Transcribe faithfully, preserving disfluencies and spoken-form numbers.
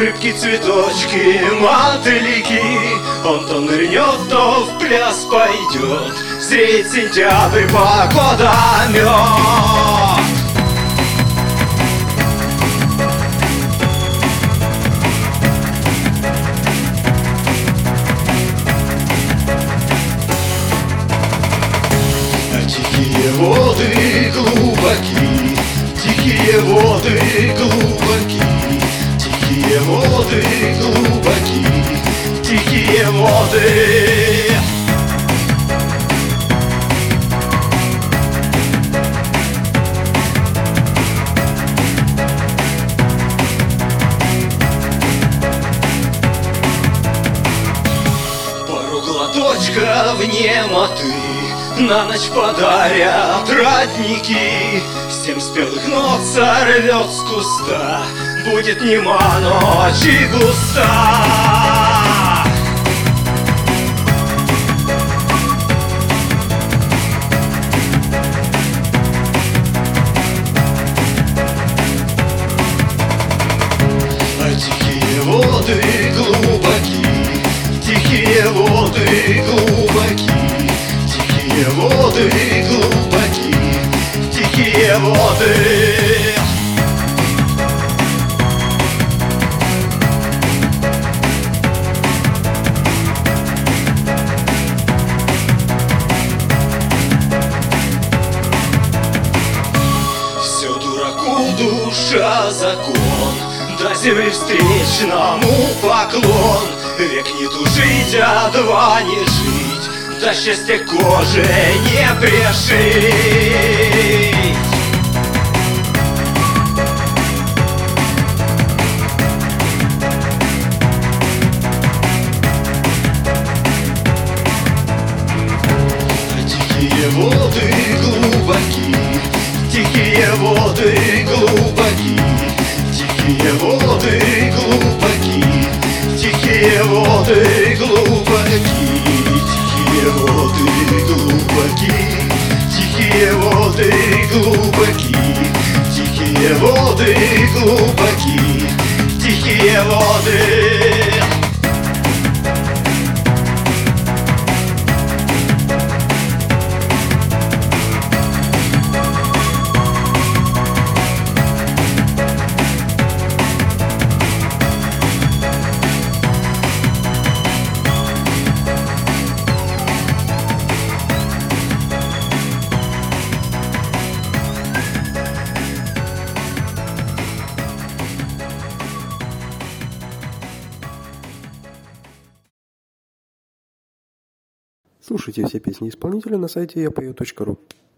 рыбки, цветочки, мотыльки. Он то нырнет, то в пляс пойдет. Встретит сентябрь, погода мед. Тихие воды глубоки, тихие воды глубоки, тихие воды глубоки, тихие воды. Пару глоточков немоты на ночь подарят родники. Семь спелых нот сорвет с куста, будет нема ночь и густа. А тихие воды глубоки, тихие воды глубоки, тихие воды глубоки, тихие воды. Все дураку душа закон, до земли встречному поклон. Век не тужить, а два не жить, до счастья кожи не пришить. Тихие воды глубоки, тихие воды глубоки, тихие воды глубоки, тихие воды глубоки, тихие воды глубоки, тихие воды глубоки, тихие воды глубоки, тихие воды. Слушайте все песни исполнителя на сайте я пою точка ру.